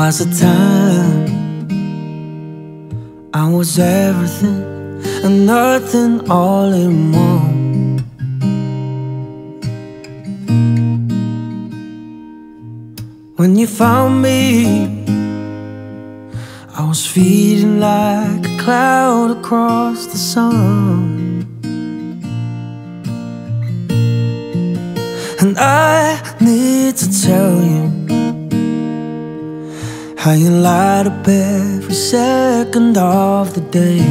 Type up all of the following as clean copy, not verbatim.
was a time I was everything and nothing all in one. When you found me, I was feeling like a cloud across the sun. And I need to tell you how you light up every second of the day.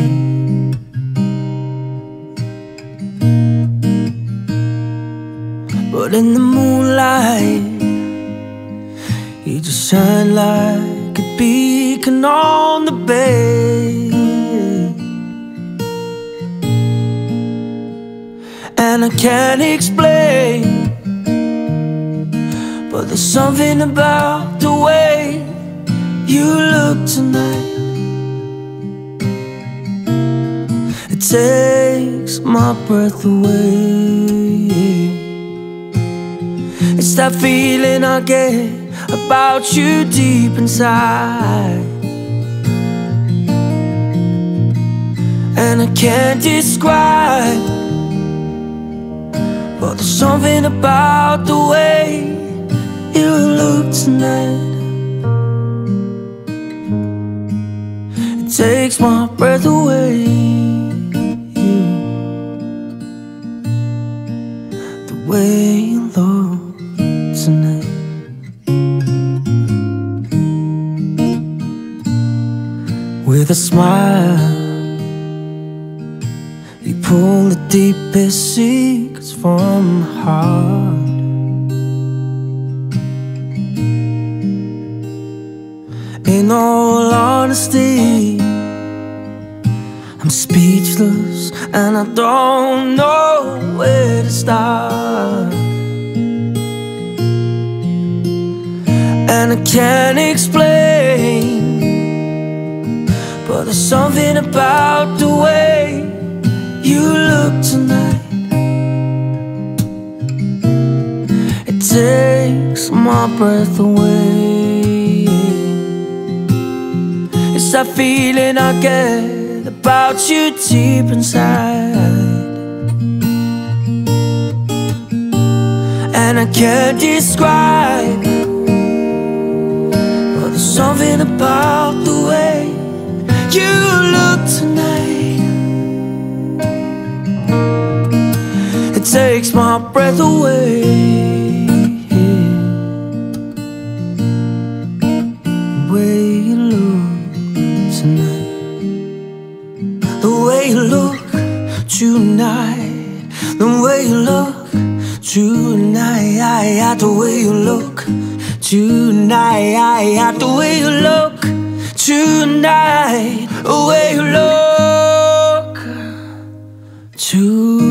But in the moonlight, you just shine like a beacon on the bay. And I can't explain, but there's something about the way you look tonight. It takes my breath away. It's that feeling I get about you deep inside, and I can't describe, but there's something about the way you look tonight. It takes my breath away. The way you look tonight. With a smile, you pull the deepest secrets from my heart. In all honesty, I'm speechless and I don't know where to start. And I can't explain, but there's something about the way you look tonight. It takes my breath away. It's that feeling I get about you deep inside, and I can't describe, but there's something about the way you look tonight. It takes my breath away. The way you look tonight. The way you look tonight. The way you look tonight. The way you look tonight. The way you look tonight. The way you look tonight.